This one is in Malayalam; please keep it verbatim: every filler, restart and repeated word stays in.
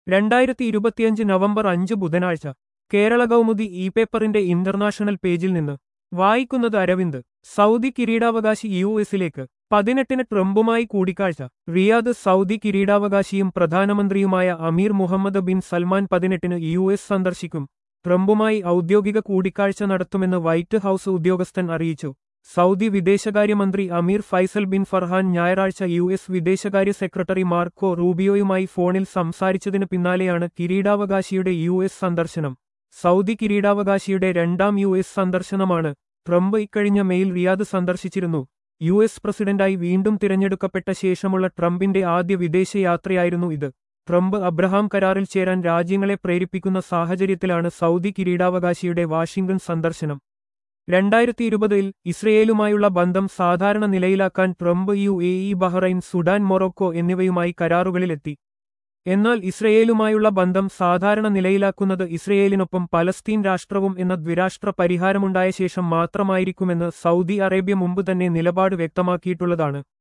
രണ്ടായിരത്തി ഇരുപത്തിയഞ്ച് നവംബർ അഞ്ച് ബുധനാഴ്ച കേരള കൗമുദി ഇ പേപ്പറിന്റെ ഇന്റർനാഷണൽ പേജിൽ നിന്ന് വായിക്കുന്നത് അരവിന്ദ്. സൗദി കിരീടാവകാശി യു എസിലേക്ക് പതിനെട്ടിന് ട്രംപുമായി കൂടിക്കാഴ്ച. റിയാദ്. സൗദി കിരീടാവകാശിയും പ്രധാനമന്ത്രിയുമായ അമീർ മുഹമ്മദ് ബിൻ സൽമാൻ പതിനെട്ടിന് യു എസ് സന്ദർശിക്കും. ട്രംപുമായി ഔദ്യോഗിക കൂടിക്കാഴ്ച നടത്തുമെന്ന് വൈറ്റ് ഹൌസ് ഉദ്യോഗസ്ഥൻ അറിയിച്ചു. സൗദി വിദേശകാര്യമന്ത്രി അമീർ ഫൈസൽ ബിൻ ഫർഹാൻ ഞായറാഴ്ച യു എസ് വിദേശകാര്യ സെക്രട്ടറി മാർക്കോ റൂബിയോയുമായി ഫോണിൽ സംസാരിച്ചതിന് പിന്നാലെയാണ് കിരീടാവകാശിയുടെ യു എസ് സന്ദർശനം. സൗദി കിരീടാവകാശിയുടെ രണ്ടാം യു എസ് സന്ദർശനമാണ്. ട്രംപ് ഇക്കഴിഞ്ഞ മെയിൽ റിയാദ് സന്ദർശിച്ചിരുന്നു. യു എസ് പ്രസിഡന്റായി വീണ്ടും തിരഞ്ഞെടുക്കപ്പെട്ട ശേഷമുള്ള ട്രംപിന്റെ ആദ്യ വിദേശയാത്രയായിരുന്നു ഇത്. ട്രംപ് അബ്രഹാം കരാറിൽ ചേരാൻ രാജ്യങ്ങളെ പ്രേരിപ്പിക്കുന്ന സാഹചര്യത്തിലാണ് സൗദി കിരീടാവകാശിയുടെ വാഷിംഗ്ടൺ സന്ദർശനം. രണ്ടായിരത്തി ഇരുപതിൽ ഇസ്രയേലുമായുള്ള ബന്ധം സാധാരണ നിലയിലാക്കാൻ Trump U A E, Bahrain, Sudan, Morocco എന്നിവയുമായി കരാറുകളിലെത്തി. എന്നാൽ ഇസ്രയേലുമായുള്ള ബന്ധം സാധാരണ നിലയിലാക്കുന്നത് ഇസ്രയേലിനൊപ്പം പലസ്തീൻ രാഷ്ട്രവും എന്ന ദ്വിരാഷ്ട്ര പരിഹാരമുണ്ടായ ശേഷം മാത്രമായിരിക്കുമെന്ന് സൗദി അറേബ്യ മുമ്പ് തന്നെ നിലപാട് വ്യക്തമാക്കിയിട്ടുള്ളതാണ്.